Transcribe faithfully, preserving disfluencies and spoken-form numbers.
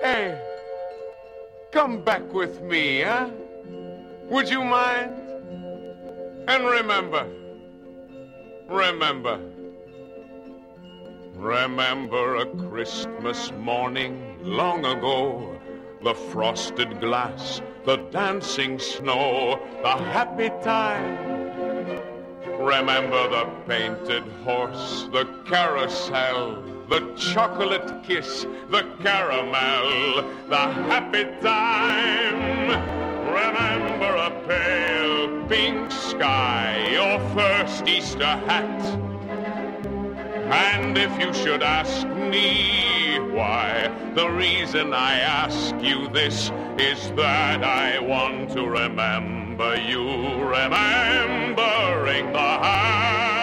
Hey, come back with me, huh? Would you mind? And remember, remember, remember a Christmas morning long ago, the frosted glass, the dancing snow, the happy time. Remember the painted horse, the carousel, the chocolate kiss, the caramel, the happy time. Remember a pale pink sky, your first Easter hat. And if you should ask me why, the reason I ask you this is that I want to remember you, remembering the